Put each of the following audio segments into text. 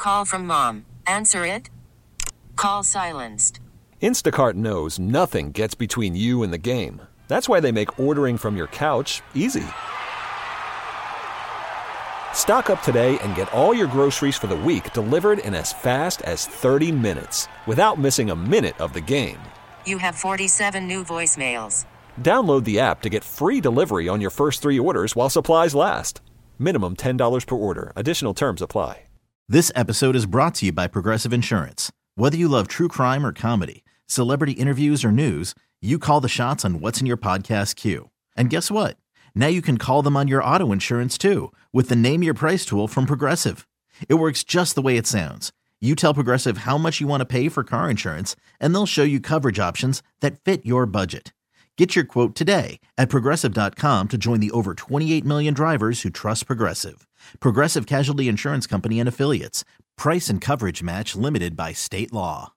call from mom. Answer it. Call silenced. Instacart knows nothing gets between you and the game. That's why they make ordering from your couch easy. Stock up today and get all your groceries for the week delivered in as fast as 30 minutes without missing a minute of the game. You have 47 new voicemails. Download the app to get free delivery on your first 3 orders while supplies last. Minimum $10 per order. Additional terms apply. This episode is brought to you by Progressive Insurance. Whether you love true crime or comedy, celebrity interviews or news, you call the shots on what's in your podcast queue. And guess what? Now you can call them on your auto insurance too with the Name Your Price tool from Progressive. It works just the way it sounds. You tell Progressive how much you want to pay for car insurance, and they'll show you coverage options that fit your budget. Get your quote today at Progressive.com to join the over 28 million drivers who trust Progressive. Progressive Casualty Insurance Company and Affiliates. Price and coverage match limited by state law.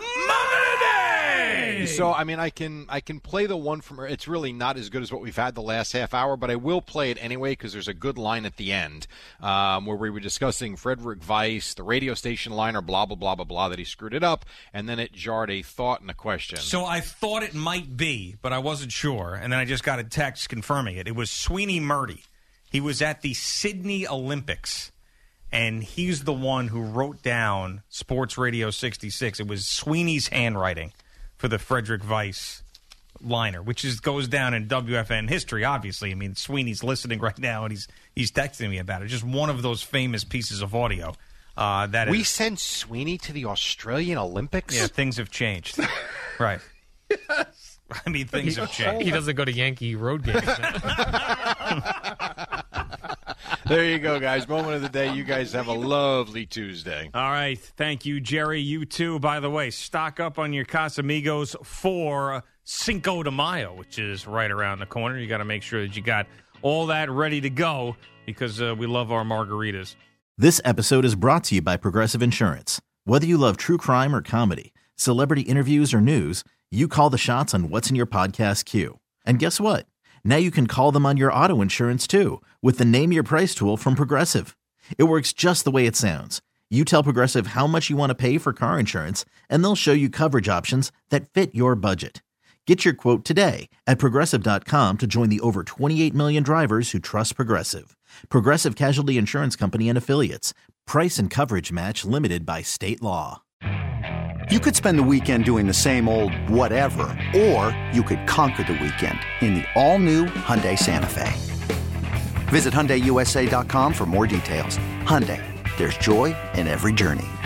So, I mean, I can play the one from, it's really not as good as what we've had the last half hour, but I will play it anyway because there's a good line at the end where we were discussing Frederick Weiss, the radio station liner, blah, blah, blah, blah, blah, that he screwed it up, and then it jarred a thought and a question. So I thought it might be, but I wasn't sure, and then I just got a text confirming it. It was Sweeney Murdy. He was at the Sydney Olympics, and he's the one who wrote down Sports Radio 66. It was Sweeney's handwriting for the Frederick Weiss liner, which goes down in WFN history, obviously. I mean, Sweeney's listening right now, and he's texting me about it. Just one of those famous pieces of audio. We sent Sweeney to the Australian Olympics? Yeah, things have changed. Right. Yes. I mean, things have changed. He doesn't go to Yankee road games. There you go, guys. Moment of the day. You guys have a lovely Tuesday. All right. Thank you, Jerry. You too. By the way, stock up on your Casamigos for Cinco de Mayo, which is right around the corner. You got to make sure that you got all that ready to go because we love our margaritas. This episode is brought to you by Progressive Insurance. Whether you love true crime or comedy, celebrity interviews or news, you call the shots on what's in your podcast queue. And guess what? Now you can call them on your auto insurance too with the Name Your Price tool from Progressive. It works just the way it sounds. You tell Progressive how much you want to pay for car insurance, and they'll show you coverage options that fit your budget. Get your quote today at Progressive.com to join the over 28 million drivers who trust Progressive. Progressive Casualty Insurance Company and Affiliates. Price and coverage match limited by state law. You could spend the weekend doing the same old whatever, or you could conquer the weekend in the all-new Hyundai Santa Fe. Visit HyundaiUSA.com for more details. Hyundai, there's joy in every journey.